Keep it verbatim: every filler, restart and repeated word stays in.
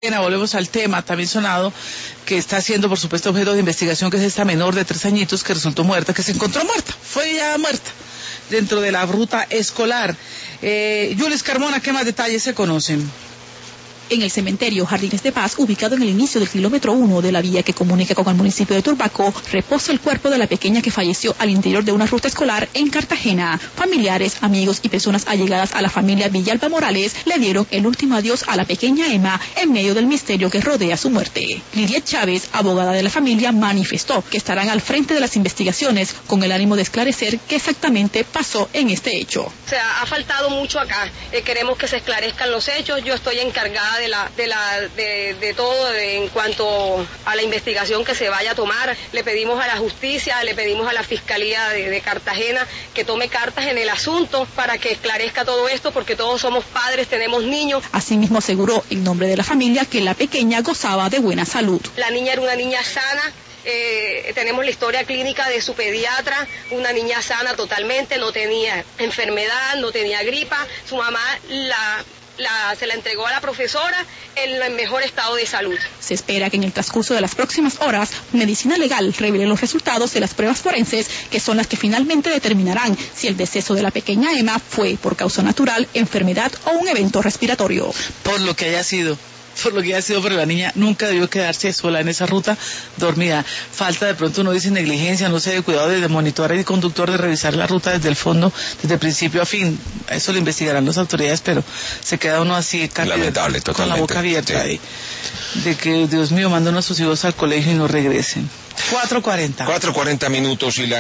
Volvemos al tema también sonado que está siendo por supuesto objeto de investigación, que es esta menor de tres añitos que resultó muerta, que se encontró muerta, fue ya muerta dentro de la ruta escolar. Eh, Yulis Carmona, ¿qué más detalles se conocen? En el cementerio Jardines de Paz, ubicado en el inicio del kilómetro uno de la vía que comunica con el municipio de Turbaco, reposa el cuerpo de la pequeña que falleció al interior de una ruta escolar en Cartagena. Familiares, amigos y personas allegadas a la familia Villalba Morales le dieron el último adiós a la pequeña Emma en medio del misterio que rodea su muerte. Lidia Chávez, abogada de la familia, manifestó que estarán al frente de las investigaciones con el ánimo de esclarecer qué exactamente pasó en este hecho. O sea, ha faltado mucho acá. Eh, queremos que se esclarezcan los hechos. Yo estoy encargada de la de la de, de todo de, en cuanto a la investigación que se vaya a tomar. Le pedimos a la justicia, le pedimos a la fiscalía de, de Cartagena que tome cartas en el asunto para que esclarezca todo esto, porque todos somos padres, tenemos niños. Asimismo aseguró en nombre de la familia que la pequeña gozaba de buena salud. La niña era una niña sana. Eh, tenemos la historia clínica de su pediatra, una niña sana totalmente, no tenía enfermedad, no tenía gripa. Su mamá la La, se la entregó a la profesora en el mejor estado de salud. Se espera que en el transcurso de las próximas horas, Medicina Legal revele los resultados de las pruebas forenses, que son las que finalmente determinarán si el deceso de la pequeña Emma fue por causa natural, enfermedad o un evento respiratorio. Por lo que haya sido. por lo que haya sido, pero la niña nunca debió quedarse sola en esa ruta dormida. Falta de pronto, uno dice negligencia, no sé, de cuidado de monitorar y conductor, de revisar la ruta desde el fondo, desde el principio a fin. Eso lo investigarán las autoridades, pero se queda uno así lamentable, con totalmente. La boca abierta, sí. de, de que Dios mío, mandan a sus hijos al colegio y no regresen. cuatro cuarenta cuatro cuarenta minutos y la